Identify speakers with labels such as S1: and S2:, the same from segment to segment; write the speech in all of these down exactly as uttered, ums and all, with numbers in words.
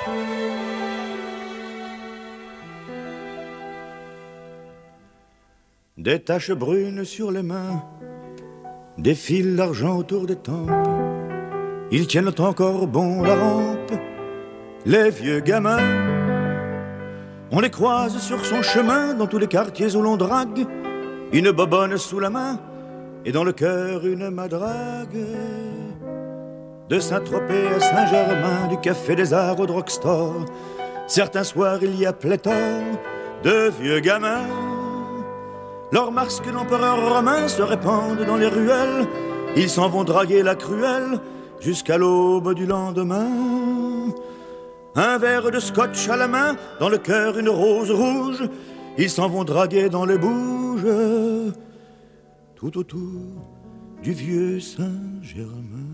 S1: Des taches brunes sur les mains, des fils d'argent autour des tempes. Ils tiennent encore bon la rampe, les vieux gamins. On les croise sur son chemin dans tous les quartiers où l'on drague, une bobonne sous la main et dans le cœur une madrague. De Saint-Tropez à Saint-Germain, du Café des Arts au drugstore, certains soirs il y a pléthore de vieux gamins. Leurs masques l'empereur romain se répandent dans les ruelles. Ils s'en vont draguer la cruelle jusqu'à l'aube du lendemain. Un verre de scotch à la main, dans le cœur une rose rouge. Ils s'en vont draguer dans les bouges, tout autour du vieux Saint-Germain.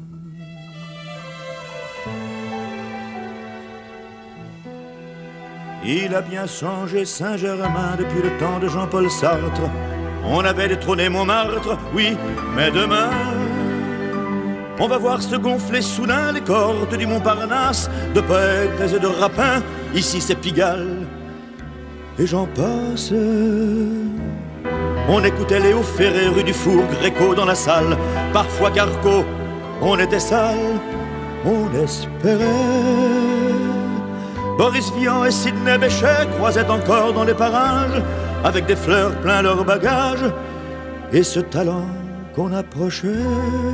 S1: Il a bien changé Saint-Germain depuis le temps de Jean-Paul Sartre. On avait détrôné Montmartre, oui, mais demain on va voir se gonfler soudain les cordes du Montparnasse, de poètes et de rapins. Ici c'est Pigalle et j'en passe. On écoutait Léo Ferré rue du Four, Gréco dans la salle, parfois Carco. On était sale, on espérait. Boris Vian et Sidney Bechet croisaient encore dans les parages, avec des fleurs plein leurs bagages, et ce talent qu'on approchait.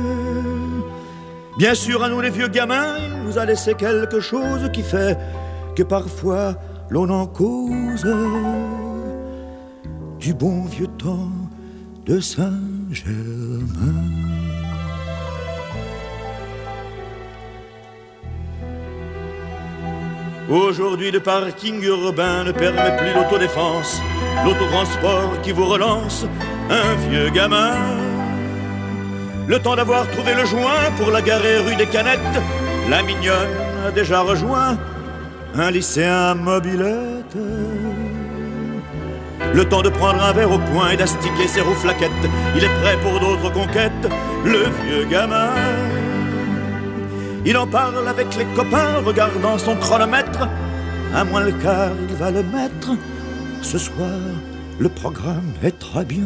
S1: Bien sûr, à nous les vieux gamins, il nous a laissé quelque chose qui fait que parfois l'on en cause du bon vieux temps de Saint-Germain. Aujourd'hui, le parking urbain ne permet plus l'autodéfense, l'autotransport qui vous relance, un vieux gamin. Le temps d'avoir trouvé le joint pour la garer rue des Canettes, la mignonne a déjà rejoint un lycéen mobilette. Le temps de prendre un verre au poing et d'astiquer ses rouflaquettes, il est prêt pour d'autres conquêtes, le vieux gamin. Il en parle avec les copains, regardant son chronomètre. À moins le quart, il va le mettre. Ce soir, le programme est très bien.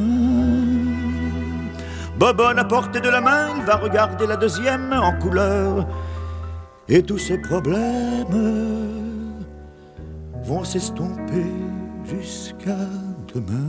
S1: Bobonne à portée de la main, il va regarder la deuxième en couleur. Et tous ses problèmes vont s'estomper jusqu'à demain.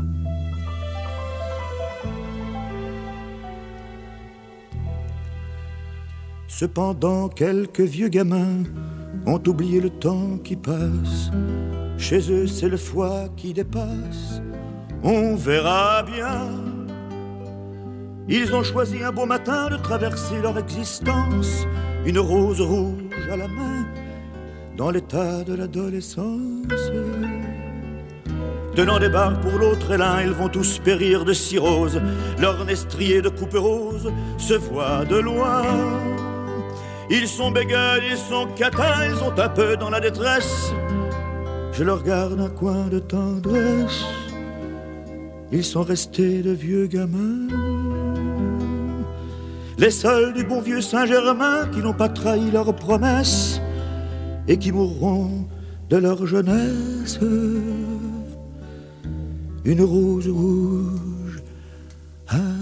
S1: Cependant, quelques vieux gamins ont oublié le temps qui passe. Chez eux, c'est le foie qui dépasse. On verra bien. Ils ont choisi un beau matin de traverser leur existence, une rose rouge à la main, dans l'état de l'adolescence. Tenant des barres pour l'autre et l'un, ils vont tous périr de cirrhose. Leur nez strié de coupe rose se voit de loin. Ils sont bégueules, ils sont catins, ils sont un peu dans la détresse. Je leur garde un coin de tendresse. Ils sont restés de vieux gamins, les seuls du bon vieux Saint-Germain qui n'ont pas trahi leurs promesses et qui mourront de leur jeunesse. Une rose rouge à